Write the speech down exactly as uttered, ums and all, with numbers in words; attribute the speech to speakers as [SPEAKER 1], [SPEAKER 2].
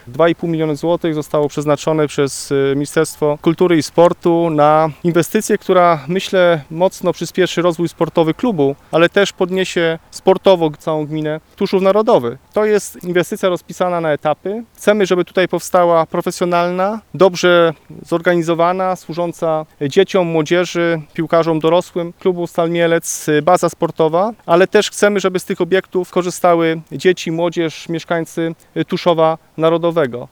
[SPEAKER 1] dwa i pół miliona złotych zostało przeznaczone przez Ministerstwo Kultury i Sportu na inwestycję, która myślę mocno przyspieszy rozwój sportowy klubu, ale też podniesie sportowo całą gminę Tuszów Narodowy. To jest inwestycja rozpisana na etapy. Chcemy, żeby tutaj powstała profesjonalna, dobrze zorganizowana, służąca dzieciom, młodzieży, piłkarzom dorosłym klubu Stal Mielec baza sportowa, ale też chcemy, żeby z tych obiektów korzystały dzieci, młodzież, mieszkańcy Tuszowa Narodowego.